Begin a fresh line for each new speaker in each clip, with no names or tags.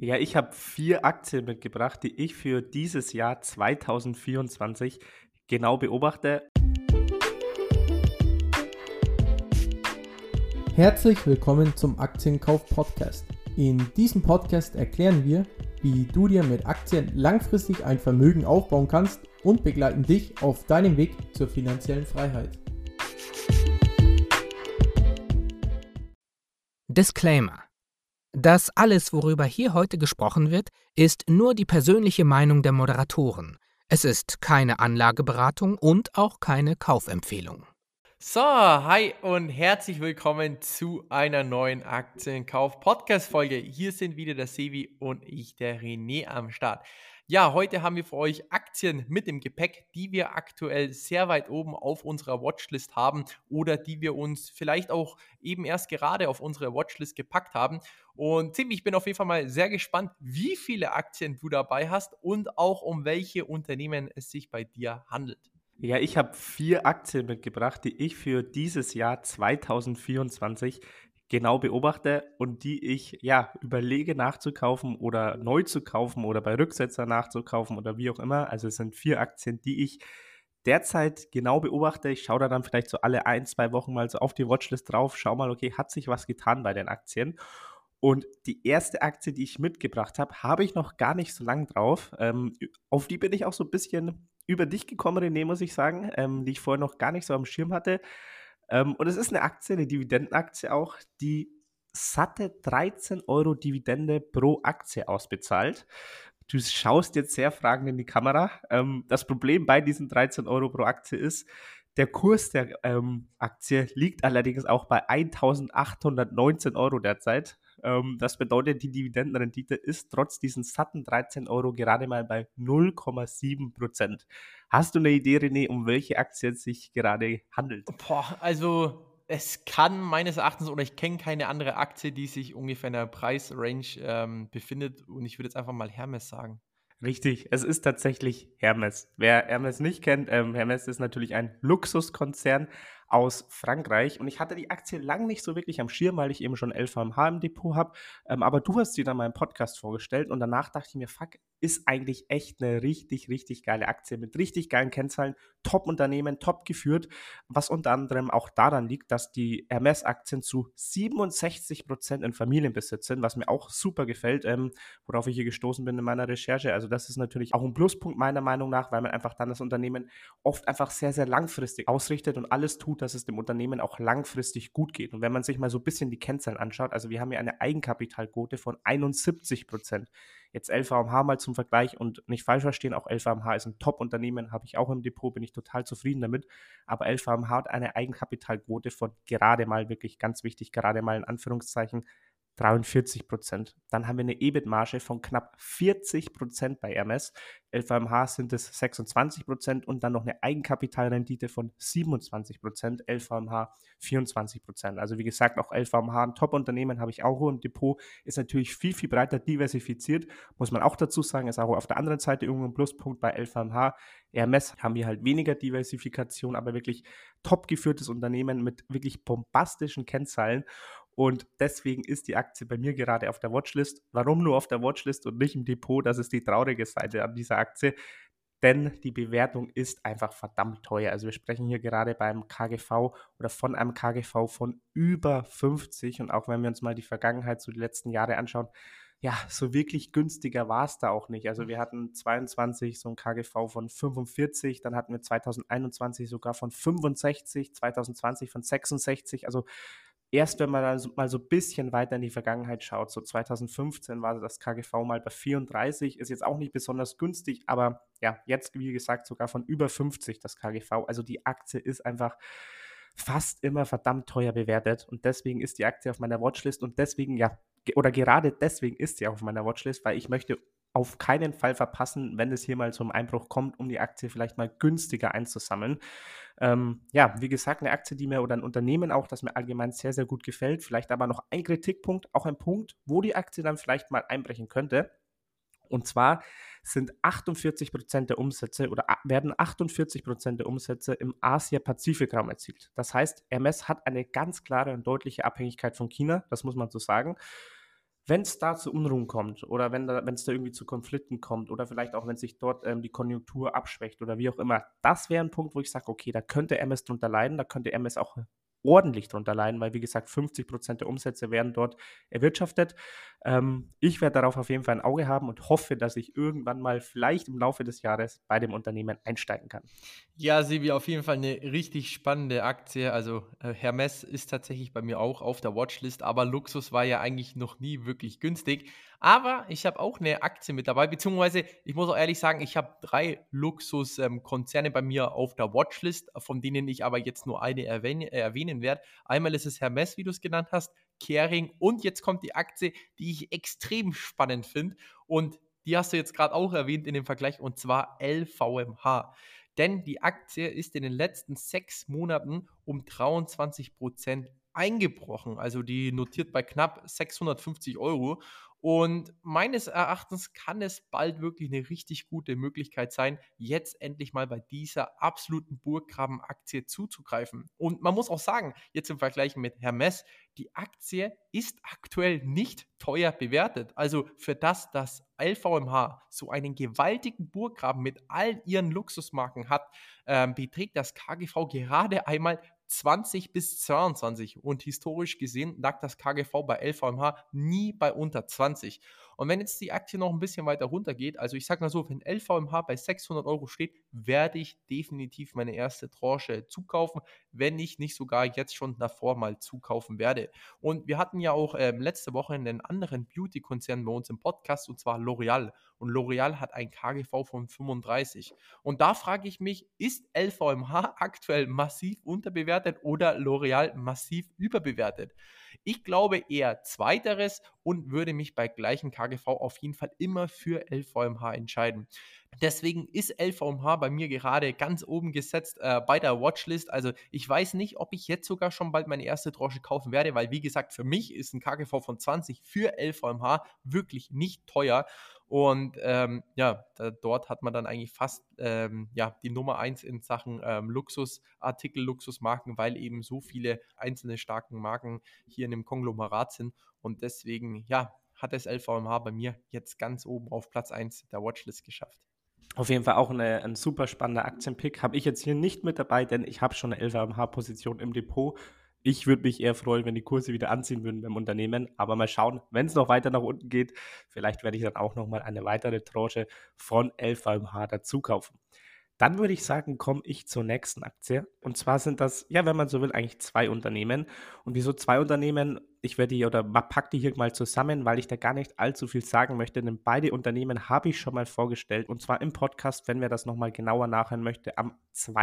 Ja, ich habe 4 Aktien mitgebracht, die ich für dieses Jahr 2024 genau beobachte.
Herzlich willkommen zum Aktienkauf-Podcast. In diesem Podcast erklären wir, wie du dir mit Aktien langfristig ein Vermögen aufbauen kannst und begleiten dich auf deinem Weg zur finanziellen Freiheit.
Disclaimer: Das alles, worüber hier heute gesprochen wird, ist nur die persönliche Meinung der Moderatoren. Es ist keine Anlageberatung und auch keine Kaufempfehlung.
So, hi und herzlich willkommen zu einer neuen Aktienkauf-Podcast-Folge. Hier sind wieder der Sevi und ich, der René, am Start. Ja, heute haben wir für euch Aktien mit im Gepäck, die wir aktuell sehr weit oben auf unserer Watchlist haben oder die wir uns vielleicht auch eben erst gerade auf unsere Watchlist gepackt haben. Und Tim, ich bin auf jeden Fall mal sehr gespannt, wie viele Aktien du dabei hast und auch um welche Unternehmen es sich bei dir handelt.
Ja, ich habe 4 Aktien mitgebracht, die ich für dieses Jahr 2024 genau beobachte und die ich, ja, überlege nachzukaufen oder neu zu kaufen oder bei Rücksetzer nachzukaufen oder wie auch immer. Also es sind 4 Aktien, die ich derzeit genau beobachte. Ich schaue da dann vielleicht so alle 1, 2 Wochen mal so auf die Watchlist drauf, schau mal, okay, hat sich was getan bei den Aktien? Und die erste Aktie, die ich mitgebracht habe, habe ich noch gar nicht so lang drauf. Auf die bin ich auch so ein bisschen über dich gekommen, René, muss ich sagen, die ich vorher noch gar nicht so am Schirm hatte. Und es ist eine Aktie, eine Dividendenaktie auch, die satte 13 Euro Dividende pro Aktie ausbezahlt. Du schaust jetzt sehr fragend in die Kamera. Das Problem bei diesen 13 Euro pro Aktie ist, der Kurs der Aktie liegt allerdings auch bei 1.819 Euro derzeit. Das bedeutet, die Dividendenrendite ist trotz diesen satten 13 Euro gerade mal bei 0,7%. Hast du eine Idee, René, um welche Aktie es sich gerade handelt?
Boah, also es kann meines Erachtens oder ich kenne keine andere Aktie, die sich ungefähr in der Preisrange befindet und ich würde jetzt einfach mal Hermes sagen.
Richtig, es ist tatsächlich Hermes. Wer Hermes nicht kennt, Hermes ist natürlich ein Luxuskonzern aus Frankreich und ich hatte die Aktie lang nicht so wirklich am Schirm, weil ich eben schon LVMH im Depot habe, aber du hast sie dann mal im Podcast vorgestellt und danach dachte ich mir, fuck, ist eigentlich echt eine richtig, richtig geile Aktie mit richtig geilen Kennzahlen, Top-Unternehmen, top geführt, was unter anderem auch daran liegt, dass die Hermes-Aktien zu 67% in Familienbesitz sind, was mir auch super gefällt, worauf ich hier gestoßen bin in meiner Recherche. Also das ist natürlich auch ein Pluspunkt meiner Meinung nach, weil man einfach dann das Unternehmen oft einfach sehr, sehr langfristig ausrichtet und alles tut, dass es dem Unternehmen auch langfristig gut geht. Und wenn man sich mal so ein bisschen die Kennzahlen anschaut, also wir haben hier eine Eigenkapitalquote von 71%. Jetzt LVMH mal zum Vergleich und nicht falsch verstehen, auch LVMH ist ein Top-Unternehmen, habe ich auch im Depot, bin ich total zufrieden damit. Aber LVMH hat eine Eigenkapitalquote von gerade mal, wirklich ganz wichtig, gerade mal in Anführungszeichen, 43%. Dann haben wir eine EBIT-Marge von knapp 40% bei Hermes. LVMH sind es 26% und dann noch eine Eigenkapitalrendite von 27%, LVMH 24%. Also wie gesagt, auch LVMH, ein Top-Unternehmen, habe ich auch im Depot, ist natürlich viel, viel breiter diversifiziert, muss man auch dazu sagen, ist auch auf der anderen Seite irgendwo ein Pluspunkt bei LVMH. Hermes haben wir halt weniger Diversifikation, aber wirklich top geführtes Unternehmen mit wirklich bombastischen Kennzahlen. Und deswegen ist die Aktie bei mir gerade auf der Watchlist. Warum nur auf der Watchlist und nicht im Depot? Das ist die traurige Seite an dieser Aktie. Denn die Bewertung ist einfach verdammt teuer. Also wir sprechen hier gerade beim KGV oder von einem KGV von über 50. Und auch wenn wir uns mal die Vergangenheit, so die letzten Jahre anschauen, ja, so wirklich günstiger war es da auch nicht. Also wir hatten 22 so ein KGV von 45, dann hatten wir 2021 sogar von 65, 2020 von 66. Also erst wenn man dann mal so ein bisschen weiter in die Vergangenheit schaut, so 2015 war das KGV mal bei 34, ist jetzt auch nicht besonders günstig, aber ja, jetzt, wie gesagt, sogar von über 50 das KGV. Also die Aktie ist einfach fast immer verdammt teuer bewertet und deswegen ist die Aktie auf meiner Watchlist und deswegen, ja, oder gerade deswegen ist sie auf meiner Watchlist, weil ich möchte auf keinen Fall verpassen, wenn es hier mal zum Einbruch kommt, um die Aktie vielleicht mal günstiger einzusammeln. Ja, wie gesagt, eine Aktie, die mir oder ein Unternehmen auch, das mir allgemein sehr, sehr gut gefällt. Vielleicht aber noch ein Kritikpunkt, auch ein Punkt, wo die Aktie dann vielleicht mal einbrechen könnte. Und zwar sind 48% der Umsätze oder werden 48% der Umsätze im Asia-Pazifik-Raum erzielt. Das heißt, Hermes hat eine ganz klare und deutliche Abhängigkeit von China, das muss man so sagen. Wenn es da zu Unruhen kommt oder wenn es da irgendwie zu Konflikten kommt oder vielleicht auch, wenn sich dort die Konjunktur abschwächt oder wie auch immer, das wäre ein Punkt, wo ich sage, okay, da könnte Hermes drunter leiden, da könnte Hermes auch ordentlich drunter leiden, weil wie gesagt 50% der Umsätze werden dort erwirtschaftet. Ich werde darauf auf jeden Fall ein Auge haben und hoffe, dass ich irgendwann mal vielleicht im Laufe des Jahres bei dem Unternehmen einsteigen kann.
Ja, Sebi, auf jeden Fall eine richtig spannende Aktie. Also Hermes ist tatsächlich bei mir auch auf der Watchlist, aber Luxus war ja eigentlich noch nie wirklich günstig. Aber ich habe auch eine Aktie mit dabei, beziehungsweise ich muss auch ehrlich sagen, ich habe 3 Luxuskonzerne bei mir auf der Watchlist, von denen ich aber jetzt nur eine erwähnen werde. Einmal ist es Hermes, wie du es genannt hast, Kering und jetzt kommt die Aktie, die ich extrem spannend finde und die hast du jetzt gerade auch erwähnt in dem Vergleich und zwar LVMH. Denn die Aktie ist in den letzten 6 Monaten um 23% eingebrochen. Also die notiert bei knapp 650 Euro. Und meines Erachtens kann es bald wirklich eine richtig gute Möglichkeit sein, jetzt endlich mal bei dieser absoluten Burggraben-Aktie zuzugreifen. Und man muss auch sagen, jetzt im Vergleich mit Hermes, die Aktie ist aktuell nicht teuer bewertet. Also für das, dass LVMH so einen gewaltigen Burggraben mit all ihren Luxusmarken hat, beträgt das KGV gerade einmal 20 bis 22 und historisch gesehen lag das KGV bei LVMH nie bei unter 20. Und wenn jetzt die Aktie noch ein bisschen weiter runter geht, also ich sag mal so, wenn LVMH bei 600 Euro steht, werde ich definitiv meine erste Tranche zukaufen, wenn ich nicht sogar jetzt schon davor mal zukaufen werde. Und wir hatten ja auch letzte Woche einen anderen Beauty-Konzern bei uns im Podcast, und zwar L'Oreal. Und L'Oreal hat ein KGV von 35. Und da frage ich mich, ist LVMH aktuell massiv unterbewertet oder L'Oreal massiv überbewertet? Ich glaube eher zweiteres und würde mich bei gleichem KGV auf jeden Fall immer für LVMH entscheiden. Deswegen ist LVMH bei mir gerade ganz oben gesetzt bei der Watchlist. Also ich weiß nicht, ob ich jetzt sogar schon bald meine erste Tranche kaufen werde, weil wie gesagt, für mich ist ein KGV von 20 für LVMH wirklich nicht teuer. Und ja, dort hat man dann eigentlich fast ja, die Nummer 1 in Sachen Luxusartikel, Luxusmarken, weil eben so viele einzelne starke Marken hier in dem Konglomerat sind. Und deswegen, ja, hat es LVMH bei mir jetzt ganz oben auf Platz 1 der Watchlist geschafft.
Auf jeden Fall auch ein super spannender Aktienpick. Habe ich jetzt hier nicht mit dabei, denn ich habe schon eine LVMH-Position im Depot. Ich würde mich eher freuen, wenn die Kurse wieder anziehen würden beim Unternehmen. Aber mal schauen, wenn es noch weiter nach unten geht, vielleicht werde ich dann auch nochmal eine weitere Tranche von LVMH dazu kaufen. Dann würde ich sagen, komme ich zur nächsten Aktie. Und zwar sind das, ja, wenn man so will, eigentlich 2 Unternehmen. Und wieso 2 Unternehmen? Ich werde die oder packe die hier mal zusammen, weil ich da gar nicht allzu viel sagen möchte, denn beide Unternehmen habe ich schon mal vorgestellt. Und zwar im Podcast, wenn wer das nochmal genauer nachhören möchte, am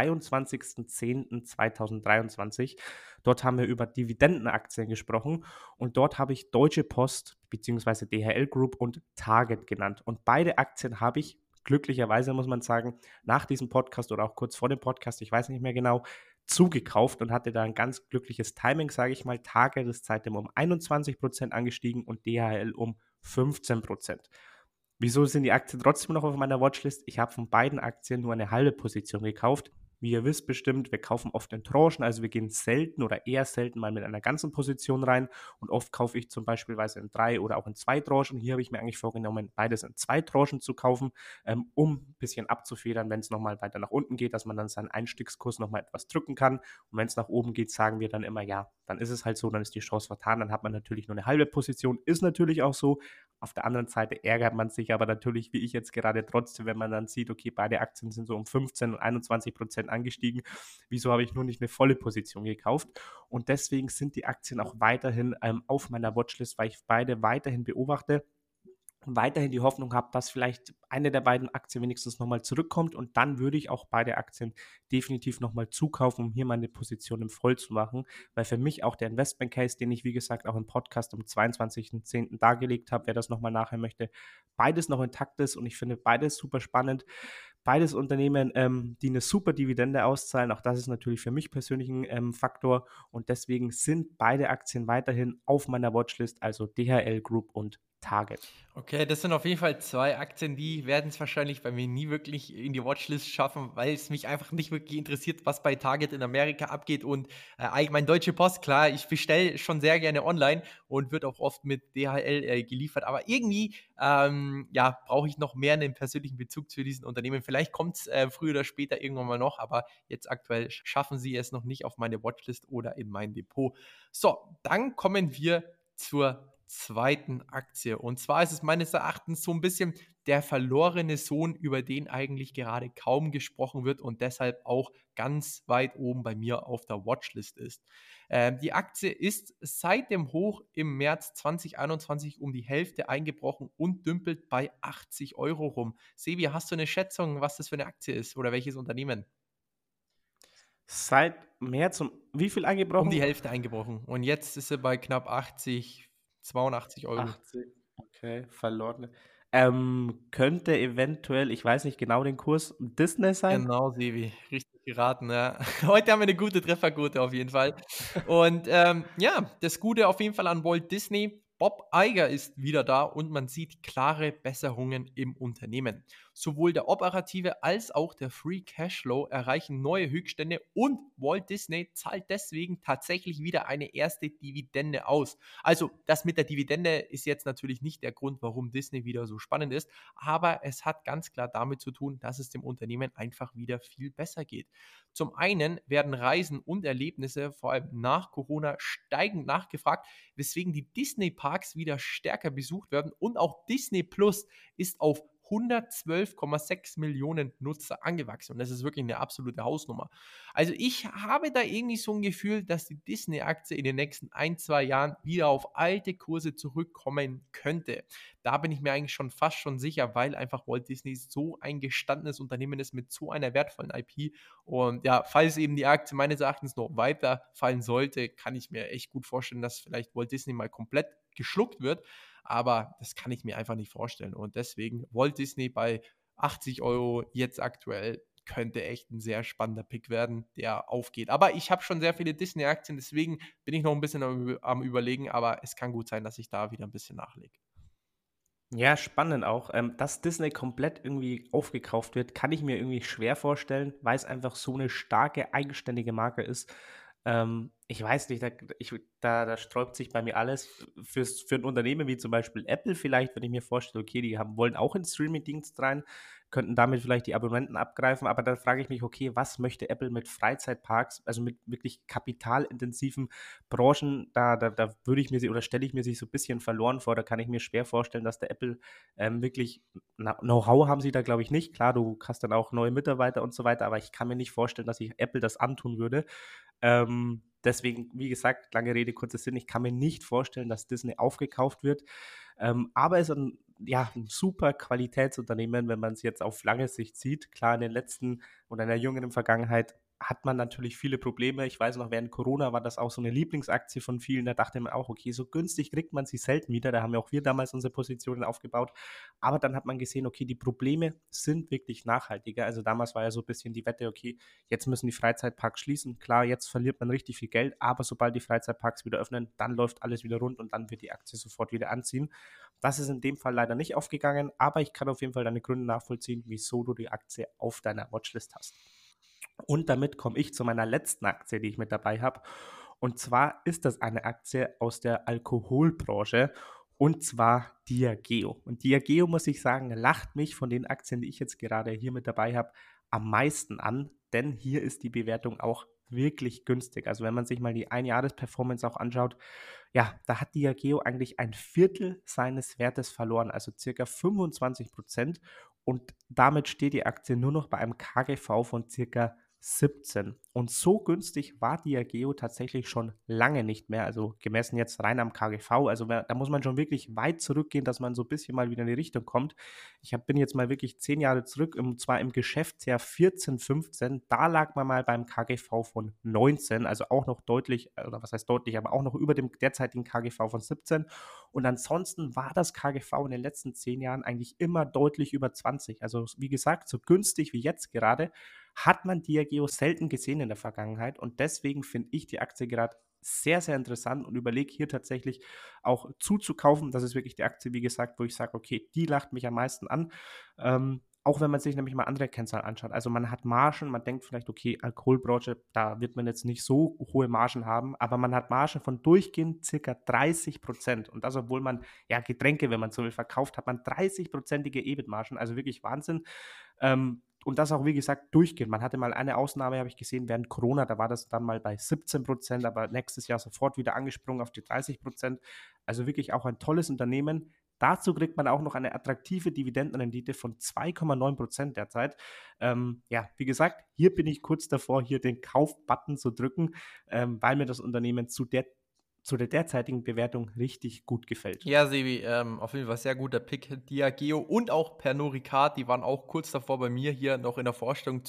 22.10.2023. Dort haben wir über Dividendenaktien gesprochen und dort habe ich Deutsche Post bzw. DHL Group und Target genannt. Und beide Aktien habe ich glücklicherweise, muss man sagen, nach diesem Podcast oder auch kurz vor dem Podcast, ich weiß nicht mehr genau, zugekauft und hatte da ein ganz glückliches Timing, sage ich mal. Target ist seitdem um 21% angestiegen und DHL um 15%. Wieso sind die Aktien trotzdem noch auf meiner Watchlist? Ich habe von beiden Aktien nur eine halbe Position gekauft. Wie ihr wisst bestimmt, wir kaufen oft in Tranchen, also wir gehen selten oder eher selten mal mit einer ganzen Position rein und oft kaufe ich zum Beispiel in 3 oder auch in 2 Tranchen. Hier habe ich mir eigentlich vorgenommen, beides in 2 Tranchen zu kaufen, um ein bisschen abzufedern, wenn es nochmal weiter nach unten geht, dass man dann seinen Einstiegskurs nochmal etwas drücken kann. Und wenn es nach oben geht, sagen wir dann immer, ja, dann ist es halt so, dann ist die Chance vertan, dann hat man natürlich nur eine halbe Position, ist natürlich auch so. Auf der anderen Seite ärgert man sich aber natürlich, wie ich jetzt gerade trotzdem, wenn man dann sieht, okay, beide Aktien sind so um 15 und 21% angestiegen. Wieso habe ich nur nicht eine volle Position gekauft? Und deswegen sind die Aktien auch weiterhin auf meiner Watchlist, weil ich beide weiterhin beobachte und weiterhin die Hoffnung habe, dass vielleicht eine der beiden Aktien wenigstens nochmal zurückkommt und dann würde ich auch beide Aktien definitiv nochmal zukaufen, um hier meine Position im Voll zu machen, weil für mich auch der Investment Case, den ich wie gesagt auch im Podcast am 22.10. dargelegt habe, wer das nochmal nachher möchte, beides noch intakt ist und ich finde beides super spannend. Beides Unternehmen, die eine super Dividende auszahlen, auch das ist natürlich für mich persönlich ein Faktor und deswegen sind beide Aktien weiterhin auf meiner Watchlist, also DHL Group und Target.
Okay, das sind auf jeden Fall 2 Aktien, die werden es wahrscheinlich bei mir nie wirklich in die Watchlist schaffen, weil es mich einfach nicht wirklich interessiert, was bei Target in Amerika abgeht und, allgemein Deutsche Post, klar, ich bestelle schon sehr gerne online und wird auch oft mit DHL, geliefert, aber irgendwie, ja, brauche ich noch mehr einen persönlichen Bezug zu diesen Unternehmen. Vielleicht kommt's, früher oder später irgendwann mal noch, aber jetzt aktuell schaffen sie es noch nicht auf meine Watchlist oder in mein Depot. So, dann kommen wir zur zweiten Aktie. Und zwar ist es meines Erachtens so ein bisschen der verlorene Sohn, über den eigentlich gerade kaum gesprochen wird und deshalb auch ganz weit oben bei mir auf der Watchlist ist. Die Aktie ist seit dem Hoch im März 2021 um die Hälfte eingebrochen und dümpelt bei 80 € rum. Sevi, hast du eine Schätzung, was das für eine Aktie ist oder welches Unternehmen?
Seit März um wie viel
Um die
eingebrochen?
Hälfte eingebrochen. Und jetzt ist sie bei knapp 80, 82 €.
80, okay, verloren. Könnte eventuell, ich weiß nicht genau den Kurs, Disney sein?
Genau, Sevi, richtig geraten, ja. Heute haben wir eine gute Trefferquote auf jeden Fall. Und, ja, das Gute auf jeden Fall an Walt Disney, Bob Iger ist wieder da und man sieht klare Besserungen im Unternehmen. Sowohl der operative als auch der Free Cashflow erreichen neue Höchststände und Walt Disney zahlt deswegen tatsächlich wieder eine erste Dividende aus. Also, das mit der Dividende ist jetzt natürlich nicht der Grund, warum Disney wieder so spannend ist, aber es hat ganz klar damit zu tun, dass es dem Unternehmen einfach wieder viel besser geht. Zum einen werden Reisen und Erlebnisse vor allem nach Corona steigend nachgefragt, weswegen die Disney-Parks wieder stärker besucht werden und auch Disney Plus ist auf 112,6 Millionen Nutzer angewachsen. Und das ist wirklich eine absolute Hausnummer. Also ich habe da irgendwie so ein Gefühl, dass die Disney-Aktie in den nächsten 1, 2 Jahren wieder auf alte Kurse zurückkommen könnte. Da bin ich mir eigentlich schon fast schon sicher, weil einfach Walt Disney so ein gestandenes Unternehmen ist mit so einer wertvollen IP. Und ja, falls eben die Aktie meines Erachtens noch weiter fallen sollte, kann ich mir echt gut vorstellen, dass vielleicht Walt Disney mal komplett geschluckt wird. Aber das kann ich mir einfach nicht vorstellen. Und deswegen Walt Disney bei 80 € jetzt aktuell könnte echt ein sehr spannender Pick werden, der aufgeht. Aber ich habe schon sehr viele Disney-Aktien, deswegen bin ich noch ein bisschen am Überlegen, aber es kann gut sein, dass ich da wieder ein bisschen nachlege.
Ja, spannend auch. Dass Disney komplett irgendwie aufgekauft wird, kann ich mir irgendwie schwer vorstellen, weil es einfach so eine starke, eigenständige Marke ist. Ich weiß nicht, da sträubt sich bei mir alles. Für ein Unternehmen wie zum Beispiel Apple vielleicht, wenn ich mir vorstelle, okay, wollen auch in Streaming-Dienst rein, könnten damit vielleicht die Abonnenten abgreifen, aber dann frage ich mich, okay, was möchte Apple mit Freizeitparks, also mit wirklich kapitalintensiven Branchen, da würde ich mir sie oder stelle ich mir sich so ein bisschen verloren vor. Da kann ich mir schwer vorstellen, dass der Apple wirklich, Know-how haben sie da, glaube ich, nicht. Klar, du hast dann auch neue Mitarbeiter und so weiter, aber ich kann mir nicht vorstellen, dass sich Apple das antun würde. Deswegen, wie gesagt, lange Rede, kurzer Sinn, ich kann mir nicht vorstellen, dass Disney aufgekauft wird. Aber es ist ein super Qualitätsunternehmen, wenn man es jetzt auf lange Sicht sieht. Klar, in den letzten oder in der jüngeren Vergangenheit hat man natürlich viele Probleme. Ich weiß noch, während Corona war das auch so eine Lieblingsaktie von vielen. Da dachte man auch, okay, so günstig kriegt man sie selten wieder. Da haben ja auch wir damals unsere Positionen aufgebaut. Aber dann hat man gesehen, okay, die Probleme sind wirklich nachhaltiger. Also damals war ja so ein bisschen die Wette, okay, jetzt müssen die Freizeitparks schließen. Klar, jetzt verliert man richtig viel Geld, aber sobald die Freizeitparks wieder öffnen, dann läuft alles wieder rund und dann wird die Aktie sofort wieder anziehen. Das ist in dem Fall leider nicht aufgegangen, aber ich kann auf jeden Fall deine Gründe nachvollziehen, wieso du die Aktie auf deiner Watchlist hast. Und damit komme ich zu meiner letzten Aktie, die ich mit dabei habe. Und zwar ist das eine Aktie aus der Alkoholbranche und zwar Diageo. Und Diageo, muss ich sagen, lacht mich von den Aktien, die ich jetzt gerade hier mit dabei habe, am meisten an, denn hier ist die Bewertung auch wirklich günstig. Also wenn man sich mal die Einjahresperformance auch anschaut, ja, da hat Diageo eigentlich ein Viertel seines Wertes verloren, also circa 25%. Und damit steht die Aktie nur noch bei einem KGV von circa 17. Und so günstig war Diageo tatsächlich schon lange nicht mehr, also gemessen jetzt rein am KGV. Also da muss man schon wirklich weit zurückgehen, dass man so ein bisschen mal wieder in die Richtung kommt. Bin jetzt mal wirklich 10 Jahre zurück, und zwar im Geschäftsjahr 14, 15. Da lag man mal beim KGV von 19, also auch noch deutlich, oder was heißt deutlich, aber auch noch über dem derzeitigen KGV von 17. Und ansonsten war das KGV in den letzten 10 Jahren eigentlich immer deutlich über 20. Also wie gesagt, so günstig wie jetzt gerade hat man Diageo selten gesehen in der Vergangenheit und deswegen finde ich die Aktie gerade sehr, sehr interessant und überlege hier tatsächlich auch zuzukaufen. Das ist wirklich die Aktie, wie gesagt, wo ich sage, okay, die lacht mich am meisten an. Auch wenn man sich nämlich mal andere Kennzahlen anschaut. Also man hat Margen, man denkt vielleicht, okay, Alkoholbranche, da wird man jetzt nicht so hohe Margen haben, aber man hat Margen von durchgehend circa 30%. Und das, obwohl man ja Getränke, wenn man so will, verkauft, hat man 30%ige EBIT-Margen, also wirklich Wahnsinn. Und das auch, wie gesagt, durchgehend. Man hatte mal eine Ausnahme, habe ich gesehen, während Corona, da war das dann mal bei 17%, aber nächstes Jahr sofort wieder angesprungen auf die 30%. Also wirklich auch ein tolles Unternehmen. Dazu kriegt man auch noch eine attraktive Dividendenrendite von 2,9% derzeit. Ja, wie gesagt, hier bin ich kurz davor, hier den Kauf-Button zu drücken, weil mir das Unternehmen zu der derzeitigen Bewertung richtig gut gefällt.
Ja, Sebi, auf jeden Fall sehr guter Pick. Diageo und auch Pernod Ricard, die waren auch kurz davor bei mir hier noch in der Vorstellung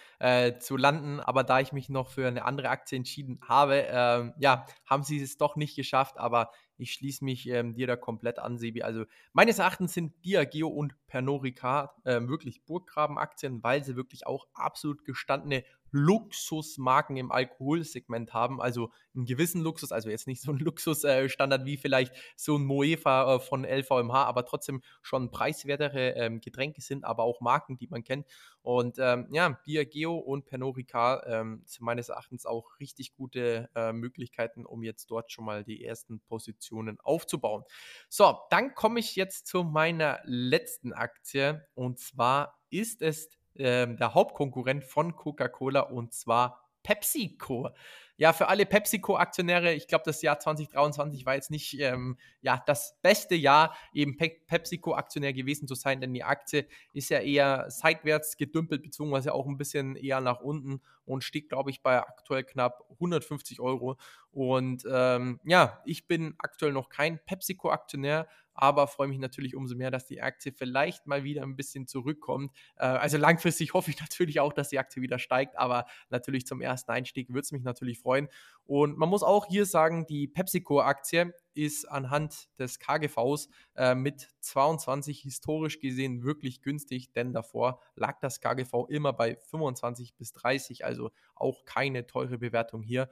zu landen. Aber da ich mich noch für eine andere Aktie entschieden habe, ja, haben sie es doch nicht geschafft. Aber ich schließe mich dir da komplett an, Sebi. Also meines Erachtens sind Diageo und Pernod Ricard wirklich Burggraben-Aktien, weil sie wirklich auch absolut gestandene Luxusmarken im Alkoholsegment haben, also einen gewissen Luxus, also jetzt nicht so ein Luxusstandard wie vielleicht so ein Moefa von LVMH, aber trotzdem schon preiswertere Getränke sind, aber auch Marken, die man kennt. Und ja, Diageo und Pernod Ricard sind meines Erachtens auch richtig gute Möglichkeiten, um jetzt dort schon mal die ersten Positionen aufzubauen. So, dann komme ich jetzt zu meiner letzten Aktie und zwar ist es der Hauptkonkurrent von Coca-Cola und zwar PepsiCo. Ja, für alle PepsiCo-Aktionäre, ich glaube, das Jahr 2023 war jetzt nicht ja, das beste Jahr, eben PepsiCo-Aktionär gewesen zu sein, denn die Aktie ist ja eher seitwärts gedümpelt, beziehungsweise auch ein bisschen eher nach unten und steht, glaube ich, bei aktuell knapp 150 Euro. Und ja, ich bin aktuell noch kein PepsiCo-Aktionär, aber freue mich natürlich umso mehr, dass die Aktie vielleicht mal wieder ein bisschen zurückkommt. Also langfristig hoffe ich natürlich auch, dass die Aktie wieder steigt, aber natürlich zum ersten Einstieg würde es mich natürlich freuen. Und man muss auch hier sagen, die PepsiCo-Aktie ist anhand des KGVs mit 22 historisch gesehen wirklich günstig, denn davor lag das KGV immer bei 25 bis 30, also auch keine teure Bewertung hier.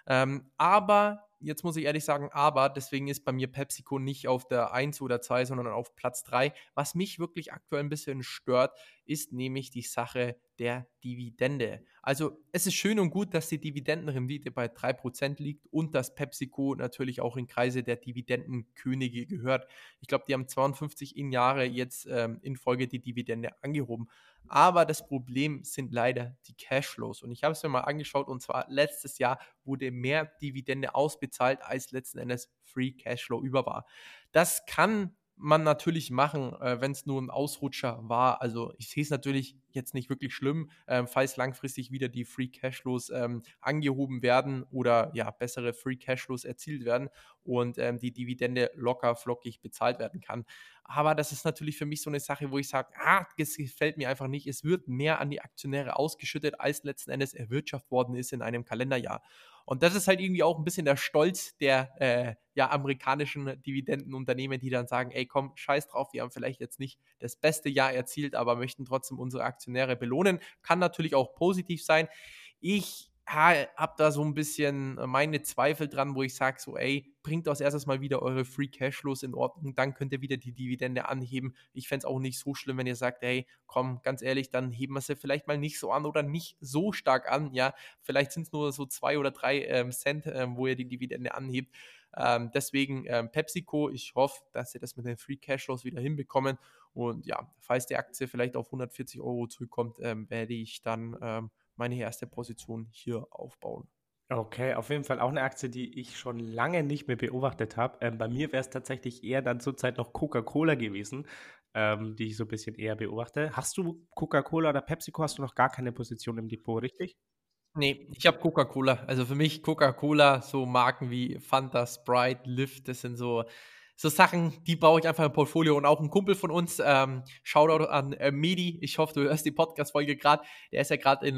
Aber jetzt muss ich ehrlich sagen, aber deswegen ist bei mir PepsiCo nicht auf der 1 oder 2, sondern auf Platz 3. Was mich wirklich aktuell ein bisschen stört, ist nämlich die Sache der Dividende. Also es ist schön und gut, dass die Dividendenrendite bei 3% liegt und dass PepsiCo natürlich auch in Kreise der Dividendenkönige gehört. Ich glaube, die haben 52 in Jahre jetzt in Folge die Dividende angehoben. Aber das Problem sind leider die Cashflows. Und ich habe es mir mal angeschaut und zwar letztes Jahr wurde mehr Dividende ausbezahlt, als letzten Endes Free Cashflow über war. Das kann man natürlich machen, wenn es nur ein Ausrutscher war. Also ich sehe es natürlich jetzt nicht wirklich schlimm, falls langfristig wieder die Free Cashflows angehoben werden oder ja, bessere Free Cashflows erzielt werden und die Dividende locker flockig bezahlt werden kann. Aber das ist natürlich für mich so eine Sache, wo ich sage, das gefällt mir einfach nicht. Es wird mehr an die Aktionäre ausgeschüttet, als letzten Endes erwirtschaftet worden ist in einem Kalenderjahr. Und das ist halt irgendwie auch ein bisschen der Stolz der ja, amerikanischen Dividendenunternehmen, die dann sagen, ey komm, scheiß drauf, wir haben vielleicht jetzt nicht das beste Jahr erzielt, aber möchten trotzdem unsere Aktionäre belohnen. Kann natürlich auch positiv sein. Ich habe da so ein bisschen meine Zweifel dran, wo ich sage so, ey, bringt als erstes mal wieder eure Free Cashflows in Ordnung, dann könnt ihr wieder die Dividende anheben. Ich fände es auch nicht so schlimm, wenn ihr sagt, hey, komm, ganz ehrlich, dann heben wir sie vielleicht mal nicht so an oder nicht so stark an, ja, vielleicht sind es nur so 2 oder 3 Cent, wo ihr die Dividende anhebt. Deswegen PepsiCo, ich hoffe, dass sie das mit den Free Cashflows wieder hinbekommen und ja, falls die Aktie vielleicht auf 140 Euro zurückkommt, werde ich dann meine erste Position hier aufbauen.
Okay, auf jeden Fall auch eine Aktie, die ich schon lange nicht mehr beobachtet habe. Bei mir wäre es tatsächlich eher dann zurzeit noch Coca-Cola gewesen, die ich so ein bisschen eher beobachte. Hast du Coca-Cola oder PepsiCo, hast du noch gar keine Position im Depot, richtig?
Nee, ich habe Coca-Cola. Also für mich Coca-Cola, so Marken wie Fanta, Sprite, Lift, das sind so Sachen, die baue ich einfach im Portfolio. Und auch ein Kumpel von uns, Shoutout an Medi, ich hoffe, du hörst die Podcast-Folge gerade, der ist ja gerade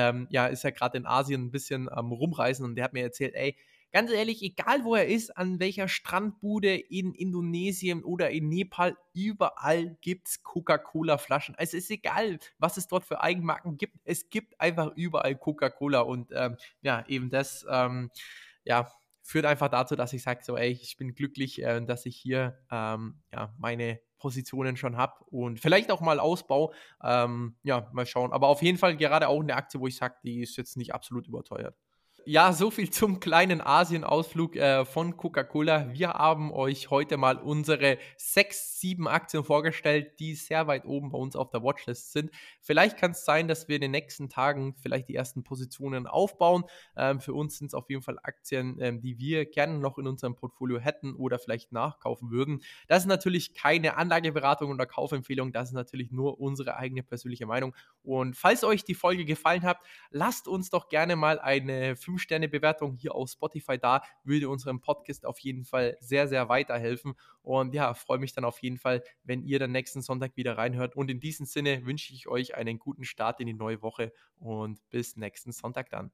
ist ja gerade in Asien ein bisschen am Rumreisen und der hat mir erzählt, ey, ganz ehrlich, egal wo er ist, an welcher Strandbude in Indonesien oder in Nepal, überall gibt es Coca-Cola-Flaschen. Also es ist egal, was es dort für Eigenmarken gibt. Es gibt einfach überall Coca-Cola und ja, eben das, ja, führt einfach dazu, dass ich sage, so, ey, ich bin glücklich, dass ich hier meine Positionen schon habe und vielleicht auch mal ausbaue. Mal schauen. Aber auf jeden Fall gerade auch eine Aktie, wo ich sage, die ist jetzt nicht absolut überteuert. Ja, so viel zum kleinen Asien-Ausflug von Coca-Cola. Wir haben euch heute mal unsere 6, 7 Aktien vorgestellt, die sehr weit oben bei uns auf der Watchlist sind. Vielleicht kann es sein, dass wir in den nächsten Tagen vielleicht die ersten Positionen aufbauen. Für uns sind es auf jeden Fall Aktien, die wir gerne noch in unserem Portfolio hätten oder vielleicht nachkaufen würden. Das ist natürlich keine Anlageberatung oder Kaufempfehlung, das ist natürlich nur unsere eigene persönliche Meinung. Und falls euch die Folge gefallen hat, lasst uns doch gerne mal eine 5-Sterne-Bewertung hier auf Spotify da, würde unserem Podcast auf jeden Fall sehr, sehr weiterhelfen. Und ja, freue mich dann auf jeden Fall, wenn ihr dann nächsten Sonntag wieder reinhört. Und in diesem Sinne wünsche ich euch einen guten Start in die neue Woche und bis nächsten Sonntag dann.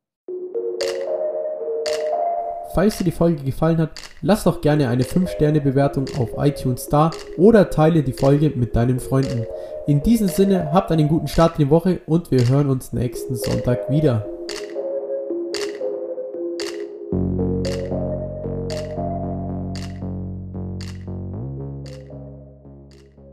Falls dir die Folge gefallen hat, lass doch gerne eine 5-Sterne-Bewertung auf iTunes da oder teile die Folge mit deinen Freunden. In diesem Sinne, habt einen guten Start in die Woche und wir hören uns nächsten Sonntag wieder.